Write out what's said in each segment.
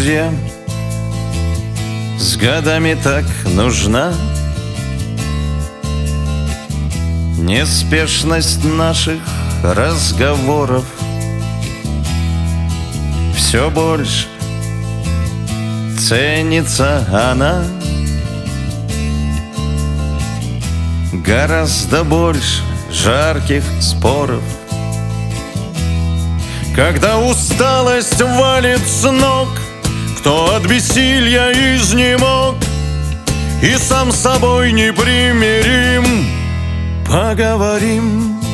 Друзья, с годами так нужна неспешность наших разговоров. Все больше ценится она, гораздо больше жарких споров. Когда усталость валит с ног, кто от бессилья изнемог и сам с собой непримирим, поговорим.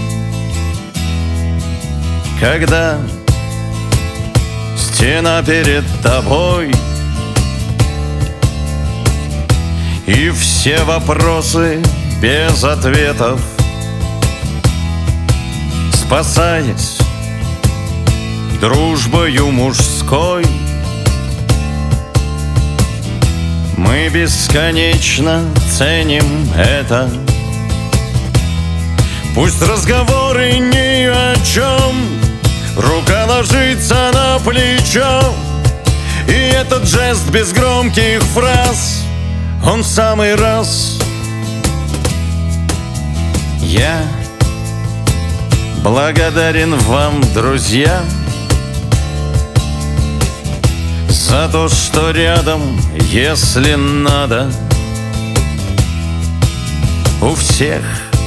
Когда стена перед тобой и все вопросы без ответов, спасаясь дружбою мужской, мы бесконечно ценим это. Пусть разговоры ни о чем, рука ложится на плечо, и этот жест без громких фраз, он в самый раз. Я благодарен вам, друзья, за то, что рядом, если надо. У всех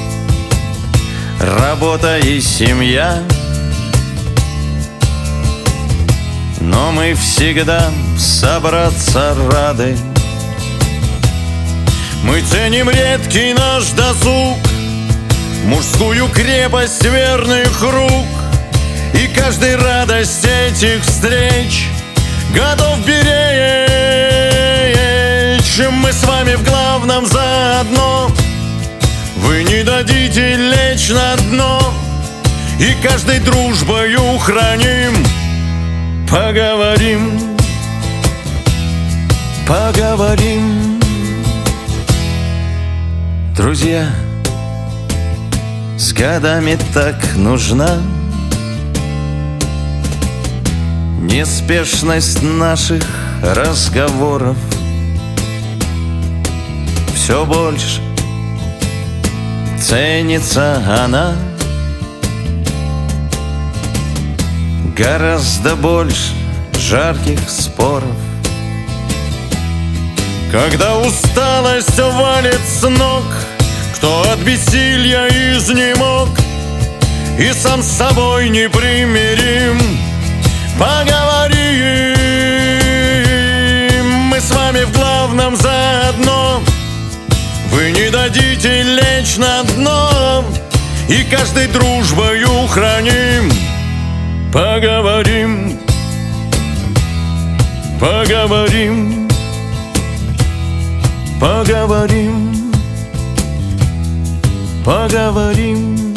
работа и семья, но мы всегда собраться рады. Мы ценим редкий наш досуг, мужскую крепость верных рук, и каждой радость этих встреч готов беречь. Мы с вами в главном заодно, вы не дадите лечь на дно, и каждой дружбою храним. Поговорим, поговорим. Друзья, с годами так нужна неспешность наших разговоров. Все больше ценится она, гораздо больше жарких споров. Когда усталость валит с ног, кто от бессилья изнемог и сам с собой непримирим, поговорим. Мы с вами в главном заодно, вы не дадите лечь на дно, и каждой дружбою храним. Поговорим, поговорим, поговорим, поговорим.